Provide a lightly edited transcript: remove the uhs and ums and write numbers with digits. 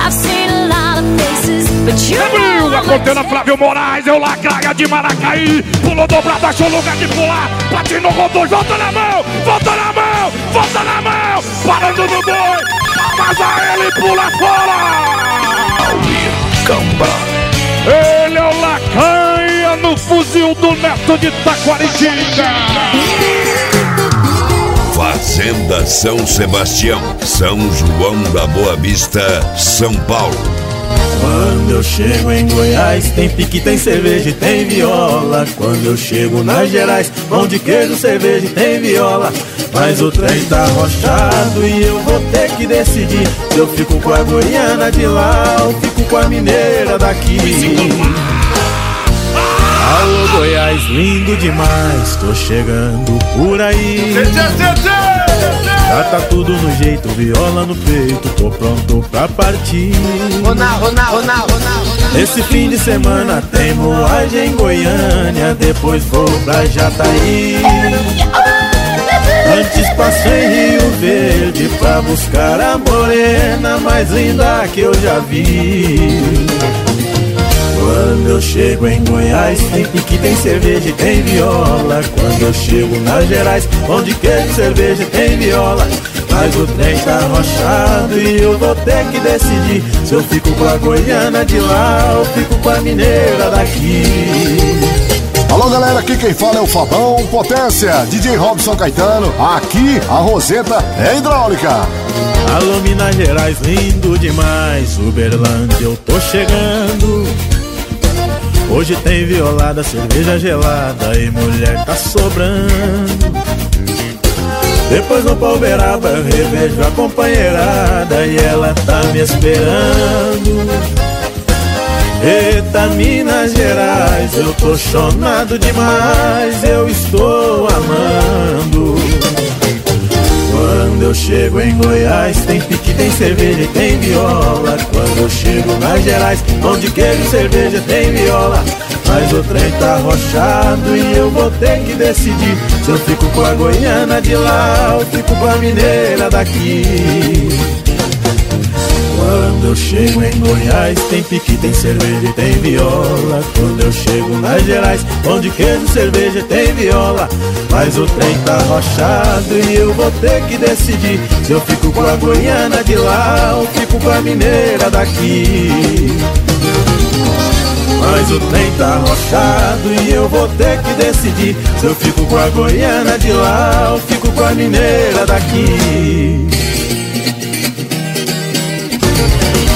A contena Flávio Moraes, eu lacraia de Maracaí. Pulou dobrado, achou lugar de pular. Patinou com dois, volta na mão, volta na mão, volta na mão. Parando no boi, amassa ele e pula fora. Ele é o lacraia no fuzil do Neto de Taquaritinga. Fazenda São Sebastião, São João da Boa Vista, São Paulo. Quando eu chego em Goiás, tem pique, tem cerveja e tem viola. Quando eu chego nas Gerais, pão de queijo, cerveja e tem viola. Mas o trem tá arrochado e eu vou ter que decidir se eu fico com a goiana de lá ou fico com a mineira daqui. Alô Goiás, lindo demais, tô chegando por aí. Já tá tudo no jeito, viola no peito, tô pronto pra partir. Esse fim de semana tem moagem em Goiânia, depois vou pra Jataí. Antes passei em Rio Verde pra buscar a morena mais linda que eu já vi. Quando eu chego em Goiás, tem pique, tem cerveja e tem viola. Quando eu chego nas Gerais, pão de queijo, cerveja e tem viola. Mas o trem tá arrochado e eu vou ter que decidir se eu fico com a goiana de lá ou fico com a mineira daqui. Alô galera, aqui quem fala é o Fabão Potência, DJ Robson Caetano. Aqui a Roseta é hidráulica. Alô Minas Gerais, lindo demais, Uberlândia eu tô chegando. Hoje tem violada, cerveja gelada e mulher tá sobrando. Depois no Palberaba eu revejo a companheirada e ela tá me esperando. Eita Minas Gerais, eu tô chonado demais, eu estou amando. Quando eu chego em Goiás, tem pique, tem cerveja e tem viola. Quando eu chego nas Gerais, pão de queijo, cerveja, tem viola. Mas o trem tá arrochado e eu vou ter que decidir se eu fico com a goiana de lá ou fico com a mineira daqui. Quando eu chego em Goiás, tem pique, tem cerveja e tem viola. Quando eu chego nas Gerais, pão de queijo, cerveja e tem viola. Mas o trem tá arrochado e eu vou ter que decidir se eu fico com a goiana de lá ou fico com a mineira daqui. Mas o trem tá arrochado e eu vou ter que decidir se eu fico com a goiana de lá ou fico com a mineira daqui.